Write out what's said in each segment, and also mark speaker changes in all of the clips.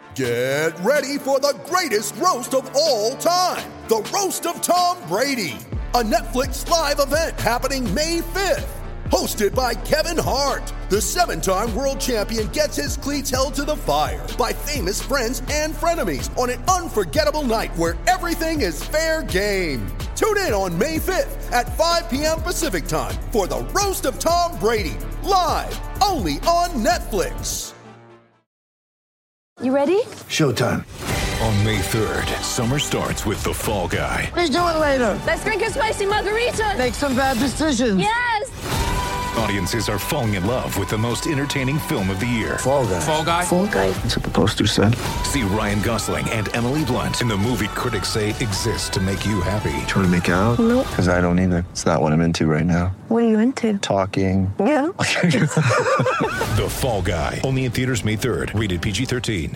Speaker 1: Get ready for the greatest roast of all time, the Roast of Tom Brady, a Netflix live event happening May 5th. Hosted by Kevin Hart, the 7-time world champion gets his cleats held to the fire by famous friends and frenemies on an unforgettable night where everything is fair game. Tune in on May 5th at 5 p.m. Pacific time for the Roast of Tom Brady, live only on Netflix.
Speaker 2: You ready?
Speaker 3: Showtime.
Speaker 4: On May 3rd, summer starts with The Fall Guy.
Speaker 3: Let's do it later.
Speaker 2: Let's drink a spicy margarita.
Speaker 3: Make some bad decisions.
Speaker 2: Yes!
Speaker 4: Audiences are falling in love with the most entertaining film of the year.
Speaker 3: Fall Guy.
Speaker 4: Fall Guy?
Speaker 2: Fall guy.
Speaker 3: That's what the poster said.
Speaker 4: See Ryan Gosling and Emily Blunt in the movie critics say exists to make you happy.
Speaker 3: Trying to make it out?
Speaker 2: Nope.
Speaker 3: Because I don't either. It's not what I'm into right now.
Speaker 2: What are you into?
Speaker 3: Talking.
Speaker 2: Yeah.
Speaker 4: The Fall Guy. Only in theaters May 3rd. Rated PG-13.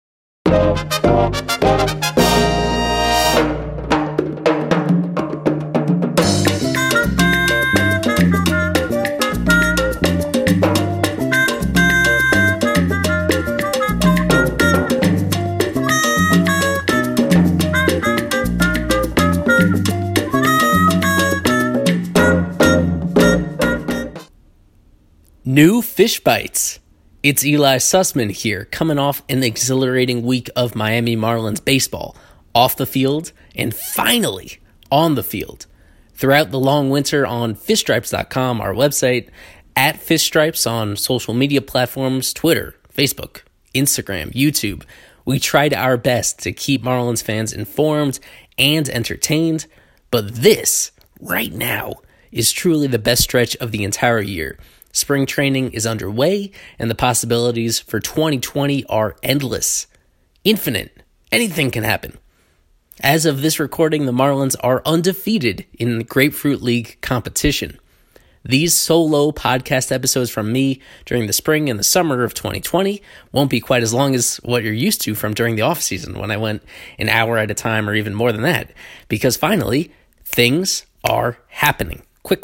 Speaker 5: New Fish Bites. It's Eli Sussman here, coming off an exhilarating week of Miami Marlins baseball, off the field, and finally on the field. Throughout the long winter on fishstripes.com, our website, at Fishstripes on social media platforms, Twitter, Facebook, Instagram, YouTube, we tried our best to keep Marlins fans informed and entertained, but this, right now, is truly the best stretch of the entire year. Spring training is underway, and the possibilities for 2020 are endless. Infinite. Anything can happen. As of this recording, the Marlins are undefeated in the Grapefruit League competition. These solo podcast episodes from me during the spring and the summer of 2020 won't be quite as long as what you're used to from during the offseason when I went an hour at a time or even more than that, because finally, things are happening. Quick.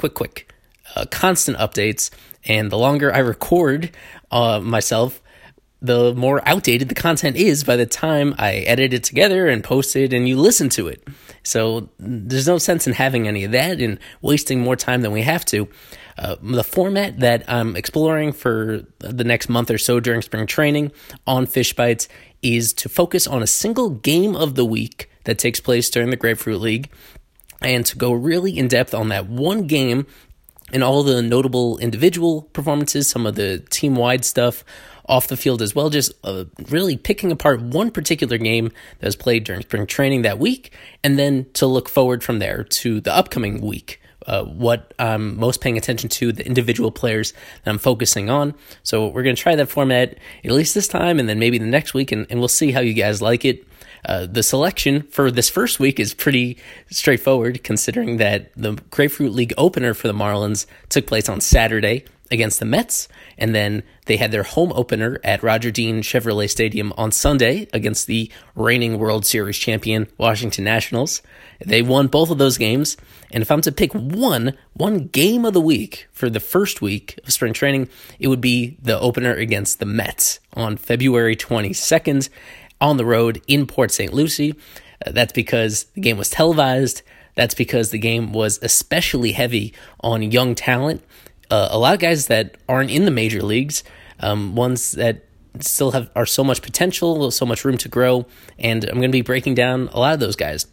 Speaker 5: Constant updates, and the longer I record myself, the more outdated the content is by the time I edit it together and post it and you listen to it. So there's no sense in having any of that and wasting more time than we have to. The format that I'm exploring for the next month or so during spring training on Fish Bites is to focus on a single game of the week that takes place during the Grapefruit League and to go really in depth on that one game and all the notable individual performances, some of the team-wide stuff off the field as well, just really picking apart one particular game that was played during spring training that week, and then to look forward from there to the upcoming week, what I'm most paying attention to, the individual players that I'm focusing on. So we're going to try that format at least this time, and then maybe the next week, and we'll see how you guys like it. The selection for this first week is pretty straightforward, considering that the Grapefruit League opener for the Marlins took place on Saturday against the Mets, and then they had their home opener at Roger Dean Chevrolet Stadium on Sunday against the reigning World Series champion Washington Nationals. They won both of those games, and if I'm to pick one game of the week for the first week of spring training, it would be the opener against the Mets on February 22nd. On the road in Port St. Lucie. That's because the game was televised. That's because the game was especially heavy on young talent. A lot of guys that aren't in the major leagues, ones that still are so much potential, so much room to grow, and I'm going to be breaking down a lot of those guys.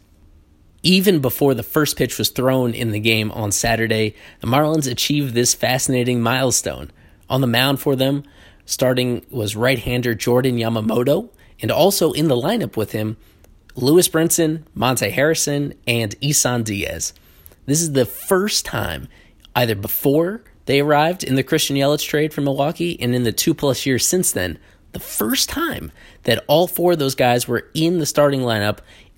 Speaker 5: Even before the first pitch was thrown in the game on Saturday, the Marlins achieved this fascinating milestone. On the mound for them, starting was right-hander Jordan Yamamoto, and also in the lineup with him, Lewis Brinson, Monte Harrison, and Isan Diaz. This is the first time, either before they arrived in the Christian Yelich trade from Milwaukee and in the 2+ years since then, the first time that all four of those guys were in the starting lineup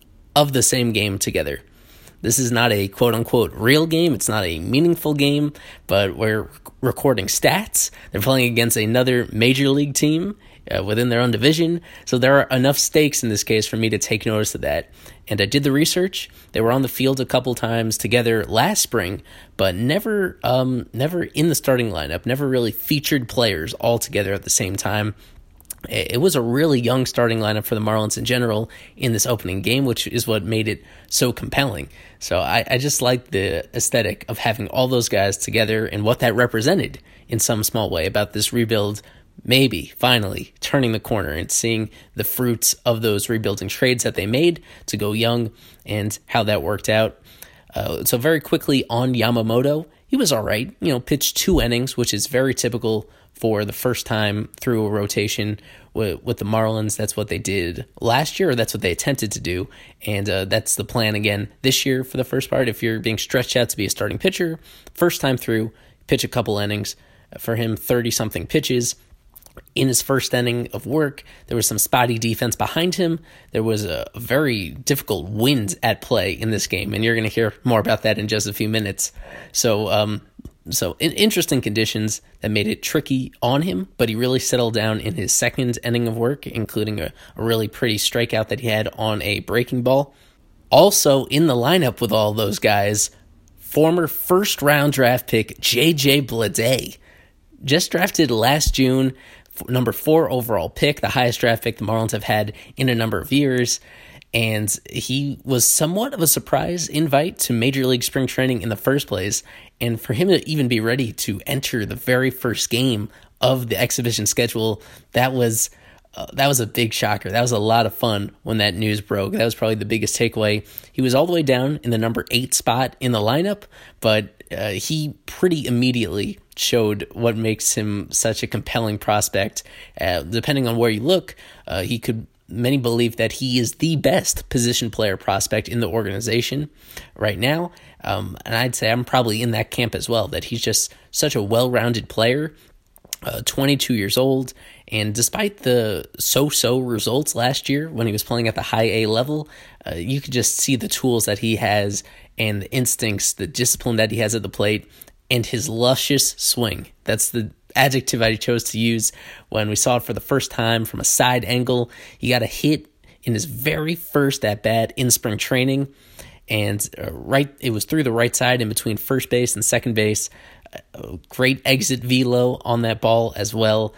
Speaker 5: of the same game together. This is not a quote-unquote real game. It's not a meaningful game, but we're recording stats. They're playing against another major league team within their own division. So there are enough stakes in this case for me to take notice of that. And I did the research. They were on the field a couple times together last spring, but never in the starting lineup, never really featured players all together at the same time. It was a really young starting lineup for the Marlins in general in this opening game, which is what made it so compelling. So I just like the aesthetic of having all those guys together and what that represented in some small way about this rebuild, maybe finally turning the corner and seeing the fruits of those rebuilding trades that they made to go young and how that worked out. So very quickly on Yamamoto, he was all right, pitched 2 innings, which is very typical for the first time through a rotation with the Marlins. That's what they did last year, or that's what they attempted to do, and that's the plan again this year for the first part. If you're being stretched out to be a starting pitcher, first time through, pitch a couple innings. For him, 30-something pitches. In his first inning of work, there was some spotty defense behind him. There was a very difficult wind at play in this game, and you're going to hear more about that in just a few minutes. So in interesting conditions that made it tricky on him, but he really settled down in his second inning of work, including a really pretty strikeout that he had on a breaking ball. Also in the lineup with all those guys, former first-round draft pick J.J. Bleday, just drafted last June, number 4 overall pick, the highest draft pick the Marlins have had in a number of years. And he was somewhat of a surprise invite to Major League Spring Training in the first place. And for him to even be ready to enter the very first game of the exhibition schedule, that was a big shocker. That was a lot of fun when that news broke. That was probably the biggest takeaway. He was all the way down in the number 8 spot in the lineup, but he pretty immediately showed what makes him such a compelling prospect. Depending on where you look, many believe that he is the best position player prospect in the organization right now. And I'd say I'm probably in that camp as well, that he's just such a well-rounded player, 22 years old. And despite the so-so results last year when he was playing at the high A level, you could just see the tools that he has and the instincts, the discipline that he has at the plate, and his luscious swing. That's the adjective I chose to use when we saw it for the first time from a side angle. He got a hit in his very first at-bat in spring training, and it was through the right side in between first base and second base. Great exit velo on that ball as well.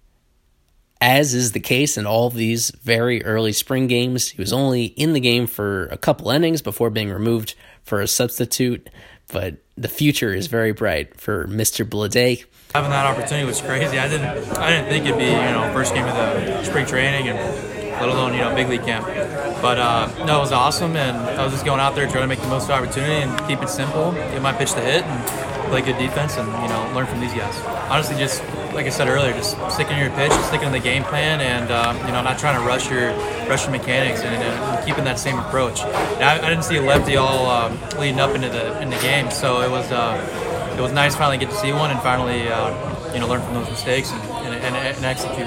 Speaker 5: As is the case in all of these very early spring games, he was only in the game for a couple innings before being removed for a substitute, but the future is very bright for Mr. Bleday.
Speaker 6: Having that opportunity was crazy. I didn't think it'd be first game of the spring training and let alone big league camp. But no, it was awesome, and I was just going out there trying to make the most of the opportunity and keep it simple, get my pitch to hit, and play good defense, and learn from these guys. Honestly, just like I said earlier, just sticking to your pitch, sticking to the game plan, and not trying to rush your mechanics, and keeping that same approach. And I didn't see a lefty all leading up into the game, so it was nice finally get to see one and finally learn from those mistakes and execute.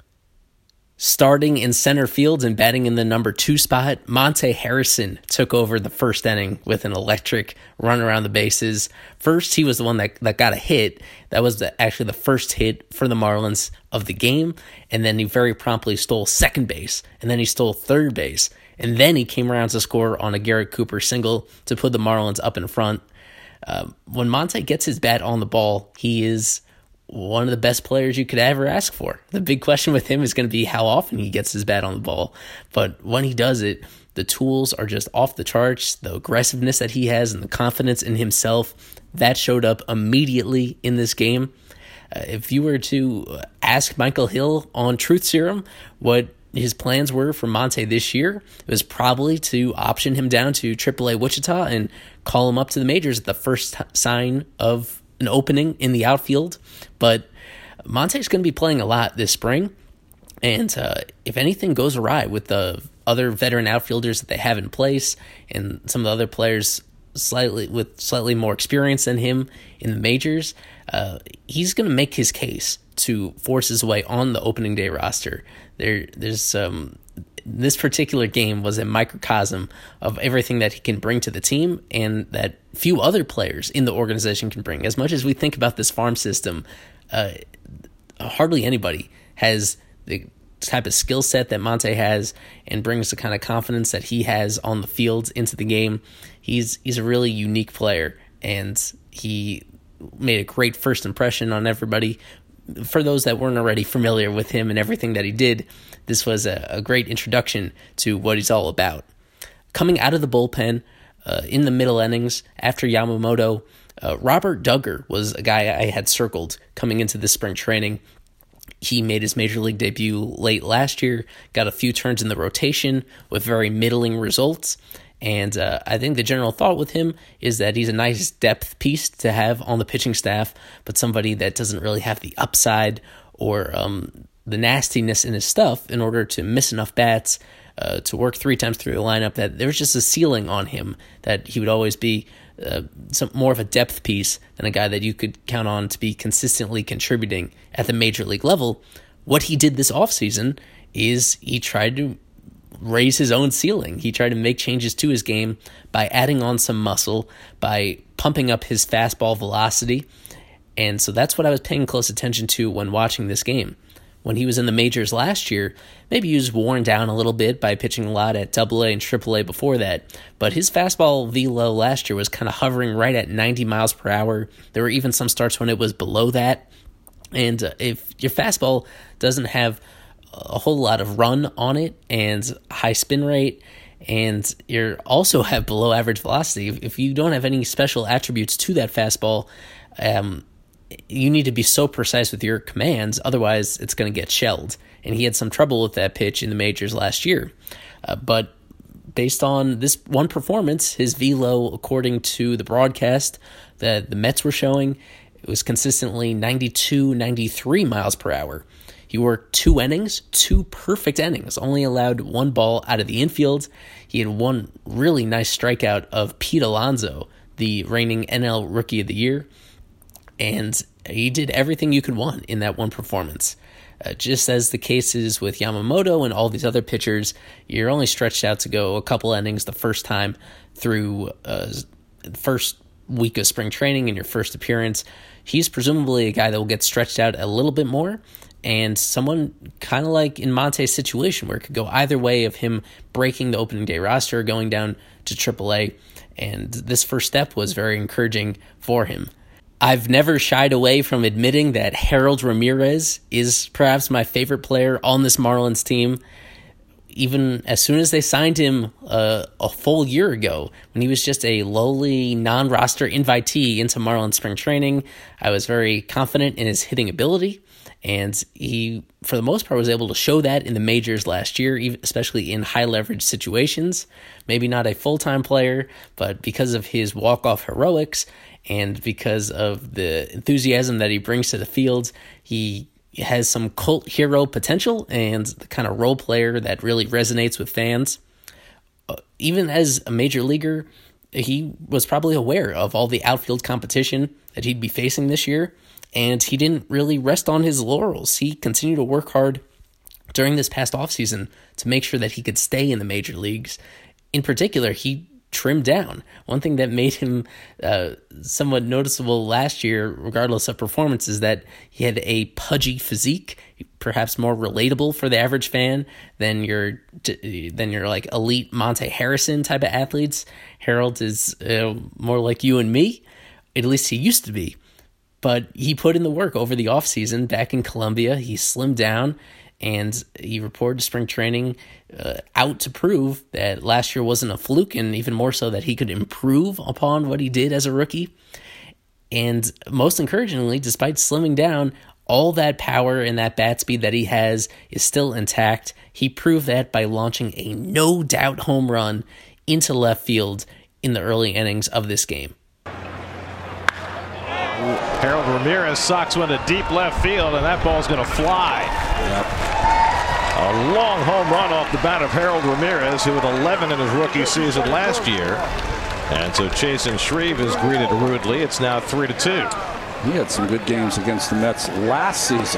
Speaker 5: Starting in center field and batting in the number 2 spot, Monte Harrison took over the first inning with an electric run around the bases. First, he was the one that got a hit. That was actually the first hit for the Marlins of the game. And then he very promptly stole second base. And then he stole third base. And then he came around to score on a Garrett Cooper single to put the Marlins up in front. When Monte gets his bat on the ball, he is one of the best players you could ever ask for. The big question with him is going to be how often he gets his bat on the ball. But when he does it, the tools are just off the charts. The aggressiveness that he has and the confidence in himself, that showed up immediately in this game. If you were to ask Michael Hill on Truth Serum what his plans were for Monte this year, it was probably to option him down to AAA Wichita and call him up to the majors at the first sign of an opening in the outfield. But Monte's going to be playing a lot this spring, and if anything goes awry with the other veteran outfielders that they have in place and some of the other players slightly more experience than him in the majors, he's going to make his case to force his way on the opening day roster. This particular game was a microcosm of everything that he can bring to the team and that few other players in the organization can bring. As much as we think about this farm system, hardly anybody has the type of skill set that Monte has and brings the kind of confidence that he has on the field into the game. He's a really unique player, and he made a great first impression on everybody for those that weren't already familiar with him and everything that he did, this was a great introduction to what he's all about. Coming out of the bullpen in the middle innings after Yamamoto, Robert Duggar was a guy I had circled coming into this spring training. He made his major league debut late last year, got a few turns in the rotation with very middling results. And I think the general thought with him is that he's a nice depth piece to have on the pitching staff, but somebody that doesn't really have the upside or the nastiness in his stuff in order to miss enough bats to work 3 times through the lineup, that there's just a ceiling on him, that he would always be more of a depth piece than a guy that you could count on to be consistently contributing at the major league level. What he did this offseason is he tried to raise his own ceiling. He tried to make changes to his game by adding on some muscle, by pumping up his fastball velocity. And so that's what I was paying close attention to when watching this game. When he was in the majors last year, maybe he was worn down a little bit by pitching a lot at AA and AAA before that, but his fastball velo last year was kind of hovering right at 90 miles per hour. There were even some starts when it was below that. And if your fastball doesn't have a whole lot of run on it and high spin rate, and you also have below average velocity, if you don't have any special attributes to that fastball, you need to be so precise with your commands, otherwise it's going to get shelled. And he had some trouble with that pitch in the majors last year. But based on this one performance, his velo, according to the broadcast that the Mets were showing, it was consistently 92, 93 miles per hour. He worked 2 innings, 2 perfect innings, only allowed 1 ball out of the infield. He had one really nice strikeout of Pete Alonso, the reigning NL Rookie of the Year. And he did everything you could want in that one performance. Just as the case is with Yamamoto and all these other pitchers, you're only stretched out to go a couple innings the first time through the first week of spring training in your first appearance. He's presumably a guy that will get stretched out a little bit more, and someone kind of like in Monte's situation where it could go either way of him breaking the opening day roster or going down to AAA, and this first step was very encouraging for him. I've never shied away from admitting that Harold Ramirez is perhaps my favorite player on this Marlins team. Even as soon as they signed him a full year ago, when he was just a lowly non-roster invitee into Marlins spring training, I was very confident in his hitting ability. And he, for the most part, was able to show that in the majors last year, especially in high-leverage situations. Maybe not a full-time player, but because of his walk-off heroics and because of the enthusiasm that he brings to the field, he has some cult hero potential and the kind of role player that really resonates with fans. Even as a major leaguer, he was probably aware of all the outfield competition that he'd be facing this year, and he didn't really rest on his laurels. He continued to work hard during this past offseason to make sure that he could stay in the major leagues. In particular, he trimmed down. One thing that made him somewhat noticeable last year, regardless of performance, is that he had a pudgy physique, perhaps more relatable for the average fan than your like elite Monte Harrison type of athletes. Harold is more like you and me, at least he used to be. But he put in the work over the offseason back in Colombia. He slimmed down, and he reported to spring training out to prove that last year wasn't a fluke, and even more so that he could improve upon what he did as a rookie. And most encouragingly, despite slimming down, all that power and that bat speed that he has is still intact. He proved that by launching a no-doubt home run into left field in the early innings of this game.
Speaker 7: Harold Ramirez socks one to deep left field, and that ball's going to fly. Yep. A long home run off the bat of Harold Ramirez, who had 11 in his rookie season last year. And so Chasen Shreve is greeted rudely. It's now 3-2.
Speaker 8: He had some good games against the Mets last season.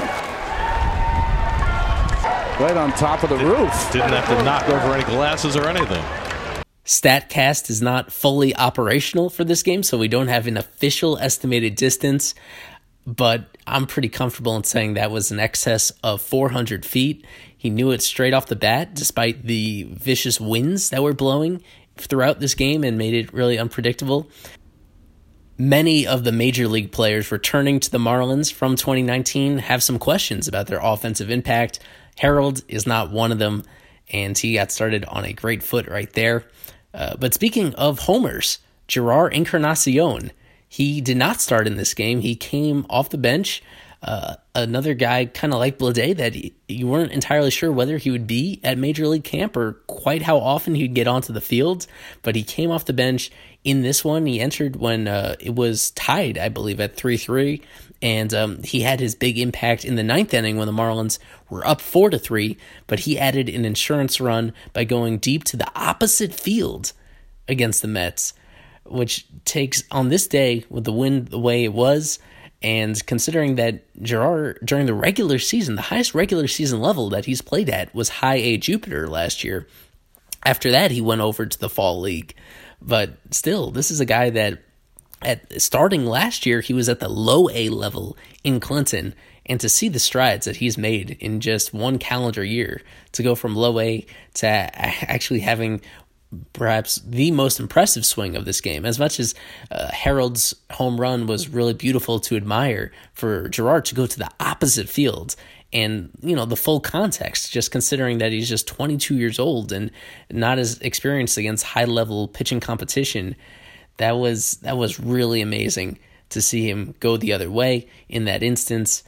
Speaker 8: Right on top of the roof.
Speaker 7: Didn't have to knock over any glasses or anything.
Speaker 5: StatCast is not fully operational for this game, so we don't have an official estimated distance, but I'm pretty comfortable in saying that was in excess of 400 feet. He knew it straight off the bat, despite the vicious winds that were blowing throughout this game and made it really unpredictable. Many of the major league players returning to the Marlins from 2019 have some questions about their offensive impact. Harold is not one of them, and he got started on a great foot right there. But speaking of homers, Jerar Encarnacion, he did not start in this game. He came off the bench. Another guy kind of like Bleday that you weren't entirely sure whether he would be at Major League camp or quite how often he'd get onto the field, but he came off the bench in this one. He entered when it was tied, I believe, at 3-3, and he had his big impact in the ninth inning when the Marlins were up 4-3, but he added an insurance run by going deep to the opposite field against the Mets, which takes, on this day, with the wind the way it was, and considering that Jerar, during the regular season, the highest regular season level that he's played at was High A Jupiter last year. After that, he went over to the Fall League. But still, this is a guy that, starting last year, he was at the Low A level in Clinton. And to see the strides that he's made in just one calendar year, to go from Low A to actually having perhaps the most impressive swing of this game. As much as Harold's home run was really beautiful to admire, for Jerar to go to the opposite field and, the full context, just considering that he's just 22 years old and not as experienced against high-level pitching competition, that was really amazing to see him go the other way in that instance.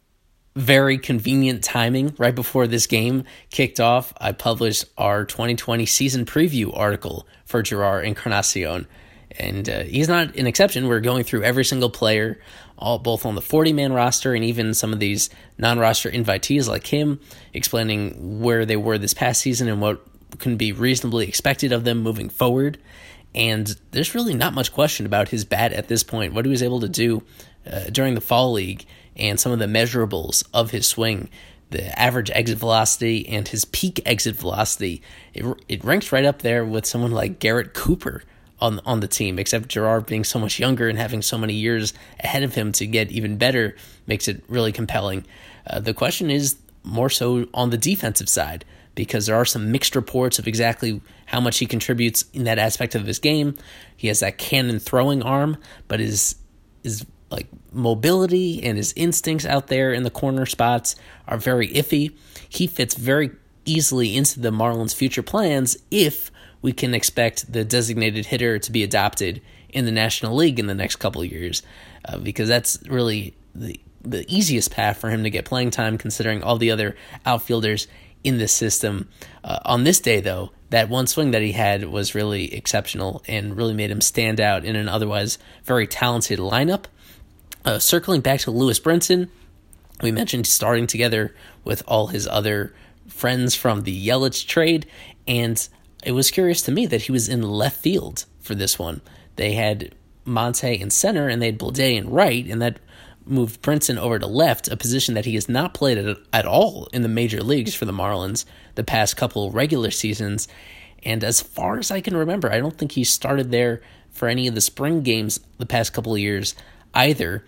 Speaker 5: Very convenient timing. Right before this game kicked off, I published our 2020 season preview article for Jerar Encarnacion, and he's not an exception. We're going through every single player, both on the 40-man roster and even some of these non-roster invitees like him, explaining where they were this past season and what can be reasonably expected of them moving forward. And there's really not much question about his bat at this point, what he was able to do during the Fall League, and some of the measurables of his swing, the average exit velocity and his peak exit velocity. It ranks right up there with someone like Garrett Cooper on the team, except Jerar being so much younger and having so many years ahead of him to get even better makes it really compelling. The question is more so on the defensive side, because there are some mixed reports of exactly how much he contributes in that aspect of his game. He has that cannon throwing arm, but his like mobility and his instincts out there in the corner spots are very iffy. He fits very easily into the Marlins' future plans if we can expect the designated hitter to be adopted in the National League in the next couple of years, because that's really the easiest path for him to get playing time, considering all the other outfielders in this system. On this day, though, that one swing that he had was really exceptional and really made him stand out in an otherwise very talented lineup. Circling back to Lewis Brinson, we mentioned starting together with all his other friends from the Yelich trade, and it was curious to me that he was in left field for this one. They had Monte in center, and they had Bleday in right, and that moved Brinson over to left, a position that he has not played at all in the major leagues for the Marlins the past couple regular seasons. And as far as I can remember, I don't think he started there for any of the spring games the past couple of years either.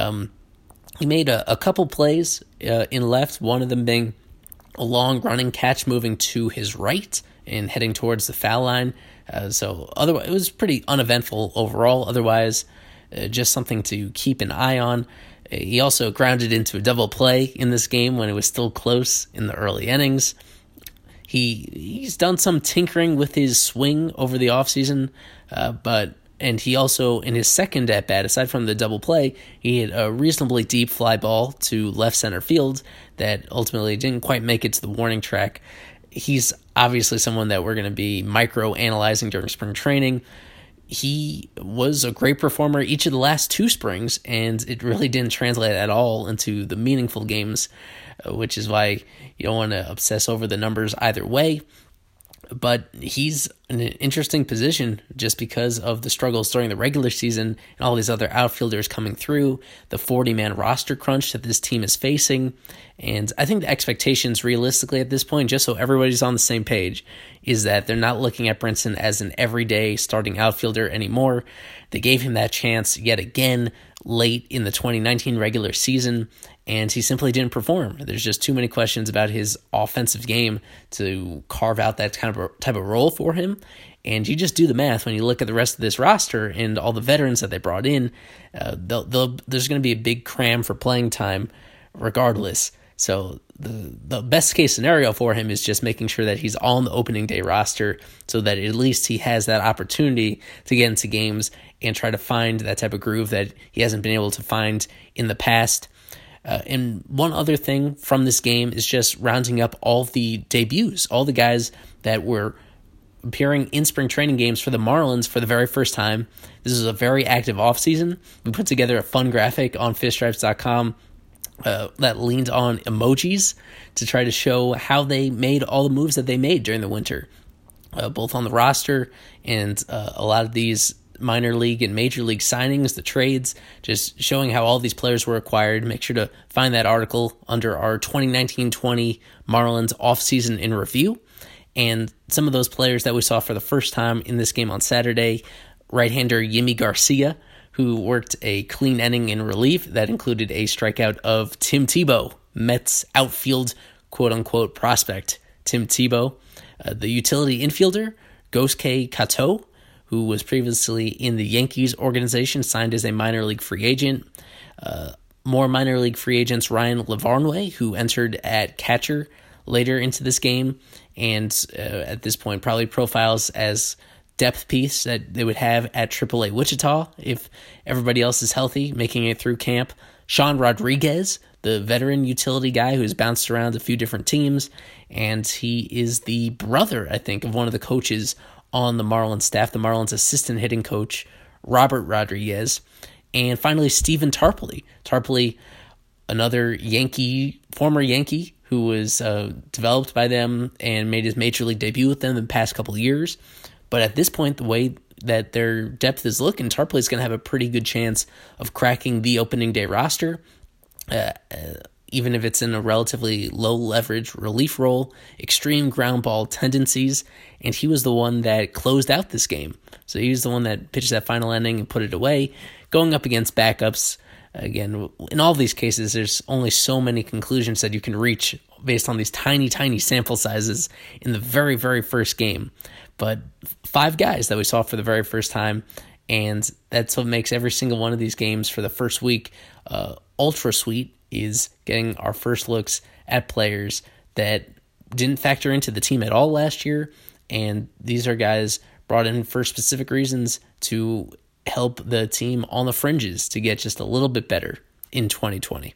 Speaker 5: He made a couple plays in left, one of them being a long running catch moving to his right and heading towards the foul line. So otherwise, it was pretty uneventful overall. Otherwise, just something to keep an eye on. He also grounded into a double play in this game when it was still close in the early innings. He's done some tinkering with his swing over the offseason, and he also, in his second at-bat, aside from the double play, he had a reasonably deep fly ball to left center field that ultimately didn't quite make it to the warning track. He's obviously someone that we're going to be micro-analyzing during spring training. He was a great performer each of the last two springs, and it really didn't translate at all into the meaningful games, which is why you don't want to obsess over the numbers either way. But he's in an interesting position just because of the struggles during the regular season and all these other outfielders coming through, the 40-man roster crunch that this team is facing. And I think the expectations realistically at this point, just so everybody's on the same page, is that they're not looking at Brinson as an everyday starting outfielder anymore. They gave him that chance yet again late in the 2019 regular season, and he simply didn't perform. There's just too many questions about his offensive game to carve out that kind of type of role for him. And you just do the math when you look at the rest of this roster and all the veterans that they brought in. There's going to be a big cram for playing time regardless. So the best case scenario for him is just making sure that he's on the opening day roster so that at least he has that opportunity to get into games and try to find that type of groove that he hasn't been able to find in the past. And one other thing from this game is just rounding up all the debuts, all the guys that were appearing in spring training games for the Marlins for the very first time. This is a very active offseason. We put together a fun graphic on fishstripes.com that leaned on emojis to try to show how they made all the moves that they made during the winter, both on the roster and a lot of these minor league and major league signings, the trades, just showing how all these players were acquired. Make sure to find that article under our 2019-20 Marlins offseason in review. And some of those players that we saw for the first time in this game on Saturday, right-hander Yimi Garcia, who worked a clean inning in relief that included a strikeout of Tim Tebow, Mets outfield quote-unquote prospect Tim Tebow. The utility infielder, Gosuke Kato, who was previously in the Yankees organization, signed as a minor league free agent. More minor league free agents, Ryan Lavarnway, who entered at catcher later into this game, and at this point probably profiles as depth piece that they would have at AAA Wichita if everybody else is healthy, making it through camp. Sean Rodriguez, the veteran utility guy who's bounced around a few different teams, and he is the brother, I think, of one of the coaches on the Marlins staff, the Marlins assistant hitting coach, Robert Rodriguez. And finally, Stephen Tarpley. Tarpley, another former Yankee, who was developed by them and made his major league debut with them in the past couple of years. But at this point, the way that their depth is looking, Tarpley's going to have a pretty good chance of cracking the opening day roster, even if it's in a relatively low leverage relief role, extreme ground ball tendencies, and he was the one that closed out this game. So he was the one that pitched that final inning and put it away, going up against backups. Again, in all of these cases, there's only so many conclusions that you can reach based on these tiny, tiny sample sizes in the very, very first game. But 5 guys that we saw for the very first time, and that's what makes every single one of these games for the first week ultra sweet, is getting our first looks at players that didn't factor into the team at all last year, and these are guys brought in for specific reasons to help the team on the fringes to get just a little bit better in 2020.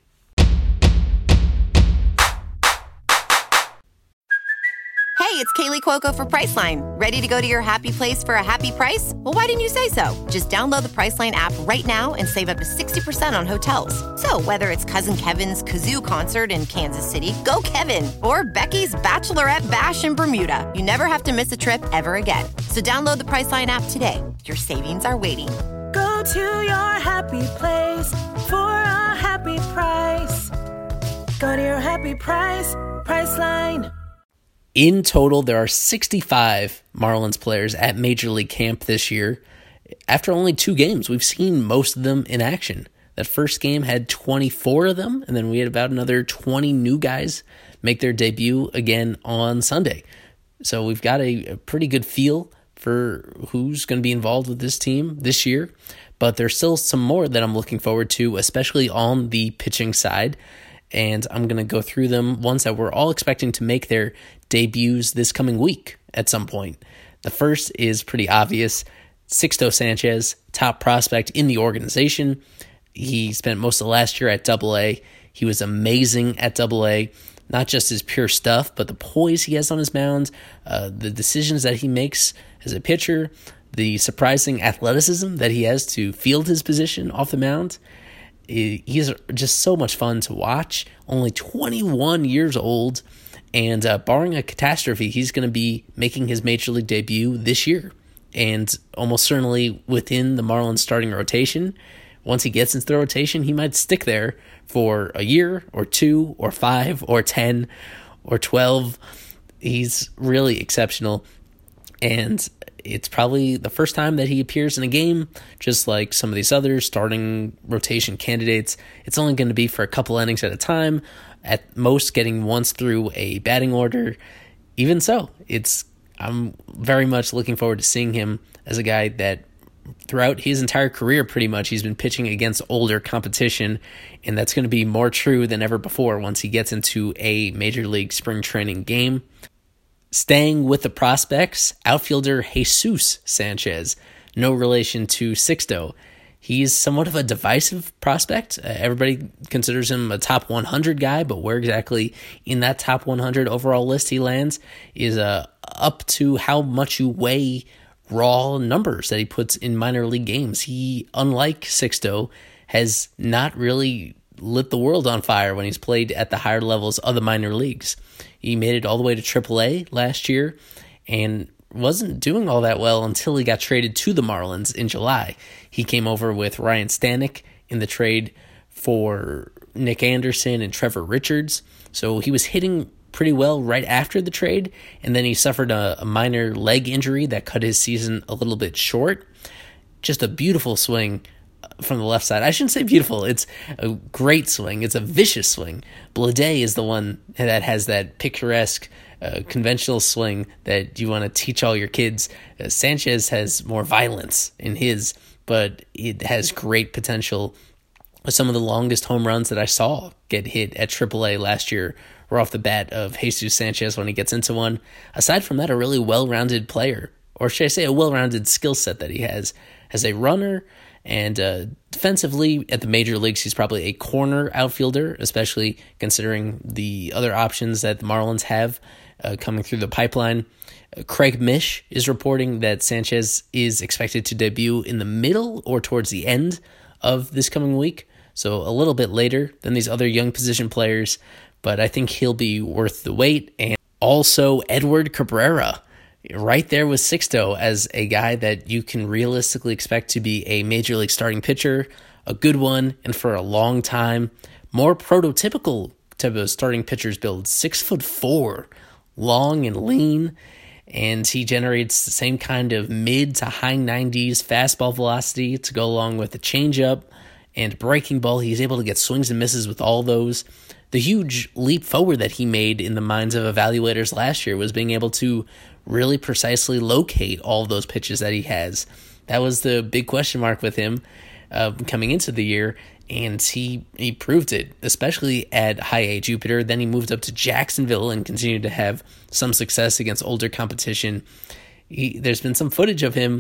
Speaker 9: Hey, it's Kaylee Cuoco for Priceline. Ready to go to your happy place for a happy price? Well, why didn't you say so? Just download the Priceline app right now and save up to 60% on hotels. So whether it's Cousin Kevin's Kazoo Concert in Kansas City, go Kevin, or Becky's Bachelorette Bash in Bermuda, you never have to miss a trip ever again. So download the Priceline app today. Your savings are waiting.
Speaker 10: Go to your happy place for a happy price. Go to your happy price, Priceline.
Speaker 5: In total, there are 65 Marlins players at Major League Camp this year. After only 2 games, we've seen most of them in action. That first game had 24 of them, and then we had about another 20 new guys make their debut again on Sunday. So we've got a pretty good feel for who's going to be involved with this team this year. But there's still some more that I'm looking forward to, especially on the pitching side. And I'm going to go through them, ones that we're all expecting to make their debuts this coming week at some point. The first is pretty obvious. Sixto Sanchez, top prospect in the organization. He spent most of last year at AA. He was amazing at AA. Not just his pure stuff, but the poise he has on his mound, the decisions that he makes as a pitcher, the surprising athleticism that he has to field his position off the mound. He's just so much fun to watch. Only 21 years old, and barring a catastrophe, he's going to be making his Major League debut this year, and almost certainly within the Marlins starting rotation. Once he gets into the rotation, he might stick there for a year or 2 or 5 or 10 or 12. He's really exceptional, and it's probably the first time that he appears in a game, just like some of these other starting rotation candidates. It's only going to be for a couple innings at a time, at most getting once through a batting order. Even so, I'm very much looking forward to seeing him as a guy that throughout his entire career, pretty much, he's been pitching against older competition, and that's going to be more true than ever before once he gets into a Major League spring training game. Staying with the prospects, outfielder Jesus Sanchez, no relation to Sixto. He's somewhat of a divisive prospect. Everybody considers him a top 100 guy, but where exactly in that top 100 overall list he lands is up to how much you weigh raw numbers that he puts in minor league games. He, unlike Sixto, has not really lit the world on fire when he's played at the higher levels of the minor leagues. He made it all the way to AAA last year and wasn't doing all that well until he got traded to the Marlins in July. He came over with Ryan Stanek in the trade for Nick Anderson and Trevor Richards. So he was hitting pretty well right after the trade, and then he suffered a minor leg injury that cut his season a little bit short. Just a beautiful swing from the left side. I shouldn't say beautiful. It's a great swing. It's a vicious swing. Bleday is the one that has that picturesque, conventional swing that you want to teach all your kids. Sanchez has more violence in his, but it has great potential. Some of the longest home runs that I saw get hit at AAA last year were off the bat of Jesus Sanchez when he gets into one. Aside from that, a really well-rounded player, or should I say a well-rounded skill set that he has as a runner, and defensively at the major leagues, he's probably a corner outfielder, especially considering the other options that the Marlins have coming through the pipeline. Craig Mish is reporting that Sanchez is expected to debut in the middle or towards the end of this coming week, so a little bit later than these other young position players, but I think he'll be worth the wait. And also Edward Cabrera, right there with Sixto as a guy that you can realistically expect to be a major league starting pitcher, a good one, and for a long time. More prototypical type of starting pitcher's build, 6'4", long and lean, and he generates the same kind of mid to high 90s fastball velocity to go along with the changeup and breaking ball. He's able to get swings and misses with all those. The huge leap forward that he made in the minds of evaluators last year was being able to really precisely locate all of those pitches that he has. That was the big question mark with him coming into the year, and he proved it, especially at High A Jupiter. Then he moved up to Jacksonville and continued to have some success against older competition. There's been some footage of him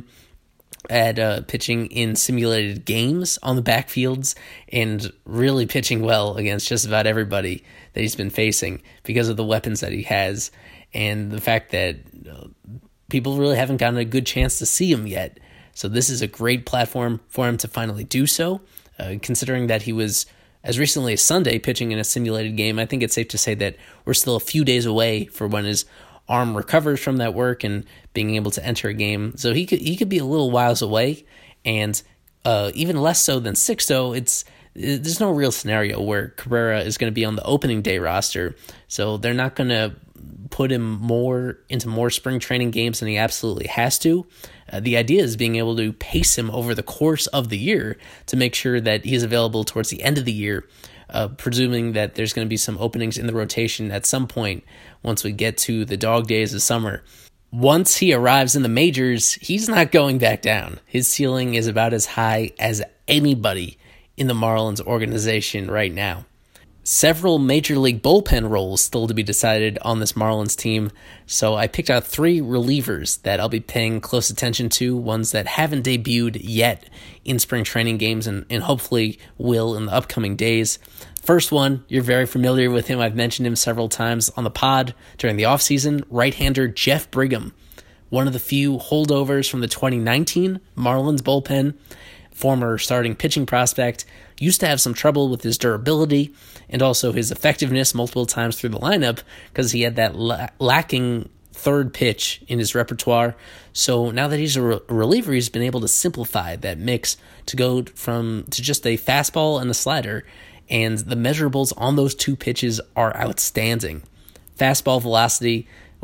Speaker 5: at pitching in simulated games on the backfields and really pitching well against just about everybody that he's been facing because of the weapons that he has and the fact that people really haven't gotten a good chance to see him yet. So this is a great platform for him to finally do so, considering that he was, as recently as Sunday, pitching in a simulated game. I think it's safe to say that we're still a few days away for when his arm recovers from that work and being able to enter a game. So he could be a little whiles away, and even less so than Sixto. There's no real scenario where Cabrera is going to be on the opening day roster, so they're not going to put him into more spring training games than he absolutely has to. The idea is being able to pace him over the course of the year to make sure that he's available towards the end of the year, presuming that there's going to be some openings in the rotation at some point once we get to the dog days of summer. Once he arrives in the majors, he's not going back down. His ceiling is about as high as anybody in the Marlins organization right now. Several major league bullpen roles still to be decided on this Marlins team, so I picked out 3 relievers that I'll be paying close attention to, ones that haven't debuted yet in spring training games and hopefully will in the upcoming days. First one, you're very familiar with him. I've mentioned him several times on the pod during the offseason, right-hander Jeff Brigham, one of the few holdovers from the 2019 Marlins bullpen, former starting pitching prospect, used to have some trouble with his durability and also his effectiveness multiple times through the lineup because he had that lacking third pitch in his repertoire. So now that he's a reliever, he's been able to simplify that mix to go to just a fastball and a slider, and the measurables on those 2 pitches are outstanding. Fastball velocity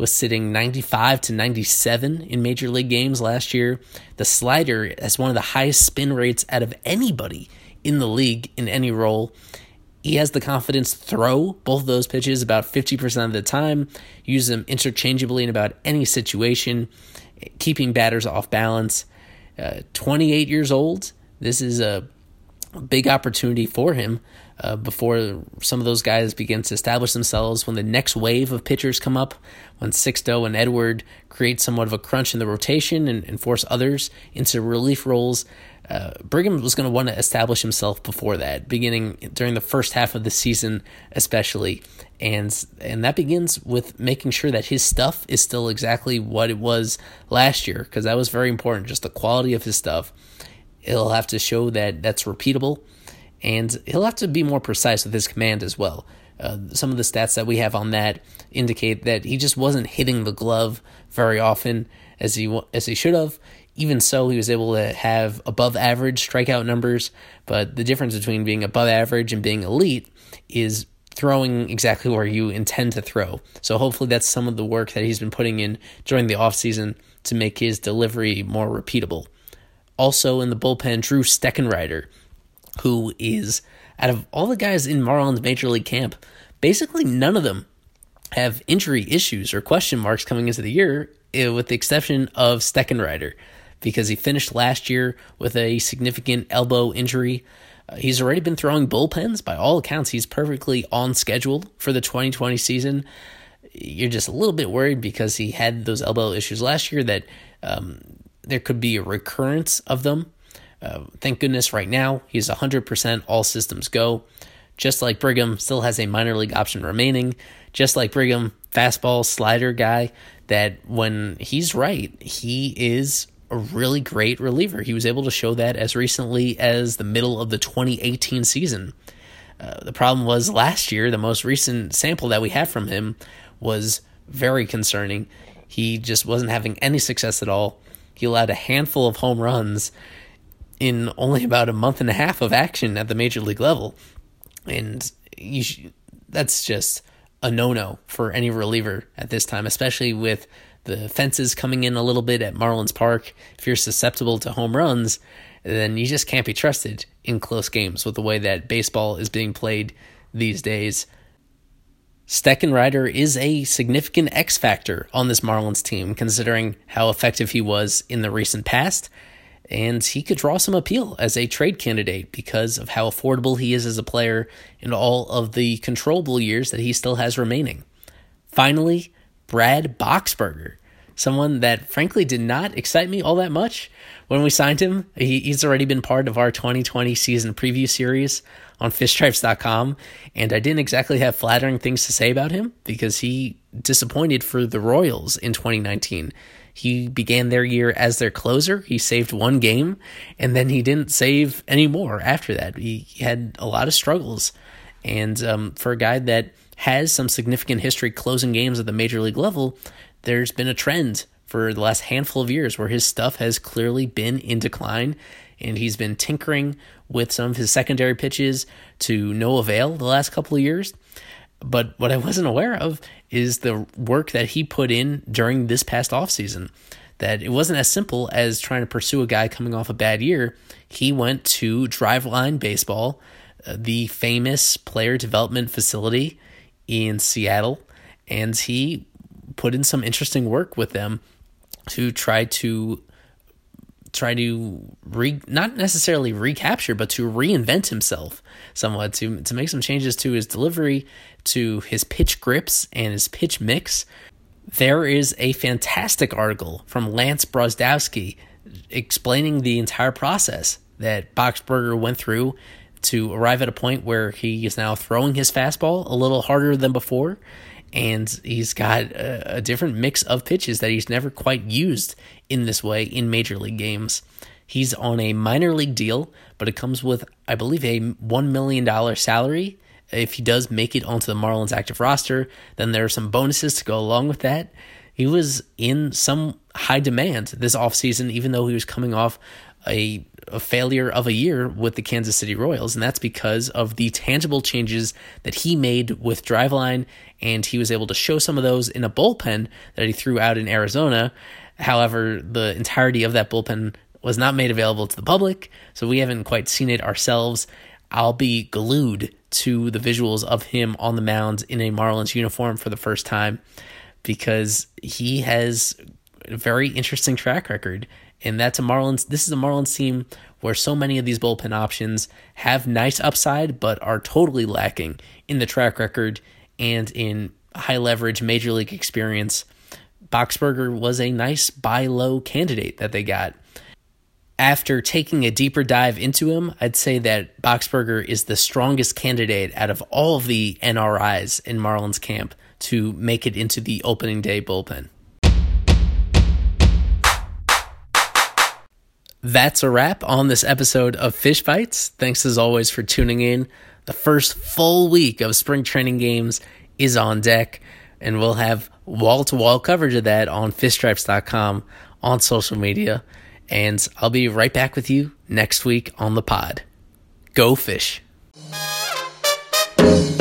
Speaker 5: was sitting 95 to 97 in major league games last year. The slider has one of the highest spin rates out of anybody in the league in any role. He has the confidence to throw both of those pitches about 50% of the time, use them interchangeably in about any situation, keeping batters off balance. 28 years old, this is a big opportunity for him before some of those guys begin to establish themselves. When the next wave of pitchers come up, when Sixto and Edward create somewhat of a crunch in the rotation and force others into relief roles, Brigham was going to want to establish himself before that, beginning during the first half of the season especially. And that begins with making sure that his stuff is still exactly what it was last year, because that was very important, just the quality of his stuff. He'll have to show that that's repeatable, and he'll have to be more precise with his command as well. Some of the stats that we have on that indicate that he just wasn't hitting the glove very often as he should have. Even so, he was able to have above average strikeout numbers, but the difference between being above average and being elite is throwing exactly where you intend to throw. So hopefully that's some of the work that he's been putting in during the offseason to make his delivery more repeatable. Also in the bullpen, Drew Steckenrider, who is, out of all the guys in Marlins Major League camp, basically none of them have injury issues or question marks coming into the year, with the exception of Steckenrider, because he finished last year with a significant elbow injury. He's already been throwing bullpens. By all accounts, he's perfectly on schedule for the 2020 season. You're just a little bit worried because he had those elbow issues last year that there could be a recurrence of them. Thank goodness right now he's 100% all systems go. Just like Brigham, still has a minor league option remaining. Just like Brigham, fastball slider guy that when he's right, he is a really great reliever. He was able to show that as recently as the middle of the 2018 season. The problem was last year, the most recent sample that we had from him was very concerning. He just wasn't having any success at all. He allowed a handful of home runs in only about a month and a half of action at the major league level. And that's just a no-no for any reliever at this time, especially with the fences coming in a little bit at Marlins Park. If you're susceptible to home runs, then you just can't be trusted in close games with the way that baseball is being played these days. Steckenrider is a significant X factor on this Marlins team, considering how effective he was in the recent past, and he could draw some appeal as a trade candidate because of how affordable he is as a player in all of the controllable years that he still has remaining. Finally, Brad Boxberger, someone that frankly did not excite me all that much when we signed him. He's already been part of our 2020 season preview series on fishstripes.com, and I didn't exactly have flattering things to say about him because he disappointed for the Royals in 2019. He began their year as their closer. He saved one game, and then he didn't save any more after that. He had a lot of struggles, and for a guy that has some significant history closing games at the major league level, there's been a trend for the last handful of years where his stuff has clearly been in decline, and he's been tinkering with some of his secondary pitches to no avail the last couple of years. But what I wasn't aware of is the work that he put in during this past offseason, that it wasn't as simple as trying to pursue a guy coming off a bad year. He went to Driveline Baseball, the famous player development facility in Seattle, and he put in some interesting work with them to try to not necessarily recapture, but to reinvent himself somewhat, to make some changes to his delivery, to his pitch grips and his pitch mix. There is a fantastic article from Lance Brozdowski explaining the entire process that Boxberger went through to arrive at a point where he is now throwing his fastball a little harder than before, and he's got a different mix of pitches that he's never quite used in this way in major league games. He's on a minor league deal, but it comes with, I believe, a $1 million salary. If he does make it onto the Marlins active roster, then there are some bonuses to go along with that. He was in some high demand this offseason, even though he was coming off a failure of a year with the Kansas City Royals, and that's because of the tangible changes that he made with Driveline, and he was able to show some of those in a bullpen that he threw out in Arizona. However, the entirety of that bullpen was not made available to the public, so we haven't quite seen it ourselves. I'll be glued to the visuals of him on the mound in a Marlins uniform for the first time, because he has a very interesting track record. And this is a Marlins team where so many of these bullpen options have nice upside, but are totally lacking in the track record and in high leverage major league experience. Boxberger was a nice buy low candidate that they got. After taking a deeper dive into him, I'd say that Boxberger is the strongest candidate out of all of the NRIs in Marlins camp to make it into the opening day bullpen. That's a wrap on this episode of Fish Bites. Thanks as always for tuning in. The first full week of spring training games is on deck, and we'll have wall-to-wall coverage of that on fishstripes.com, on social media, and I'll be right back with you next week on the pod. Go Fish.